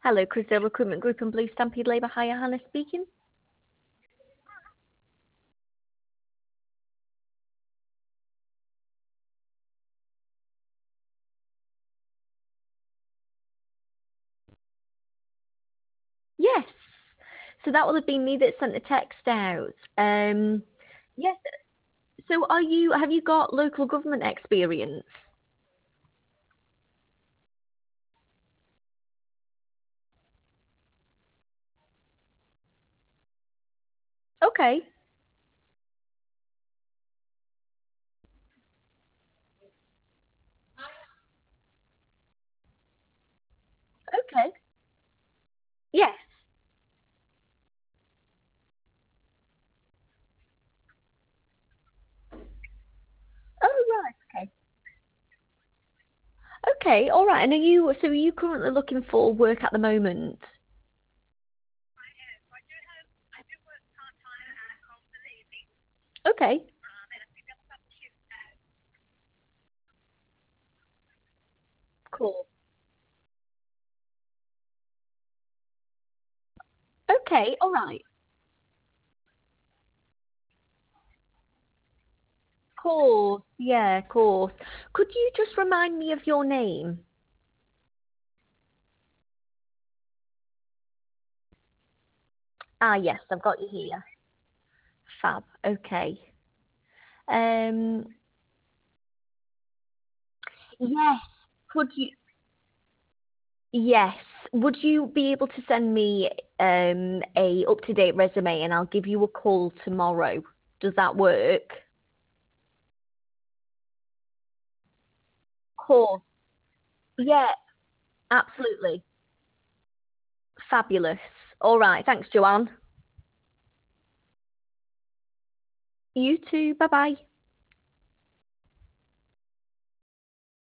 Hello, Crisdale Recruitment Group and Blue Stampede Labour Hire. Hannah speaking. Yes. So that will have been me that sent the text out. Yes. So have you got local government experience? Okay. Okay. Yes. Oh, right. Okay. Okay. All right. And are you currently looking for work at the moment? Okay. Cool. Okay. All right. Course. Yeah, course. Could you just remind me of your name? Ah, yes, I've got you here. Fab. Okay. Um, yes. Could you? Yes. Would you be able to send me a up-to-date resume and I'll give you a call tomorrow? Does that work? Cool. Yeah, absolutely. Fabulous. All right. Thanks, Joanne. You too. Bye bye.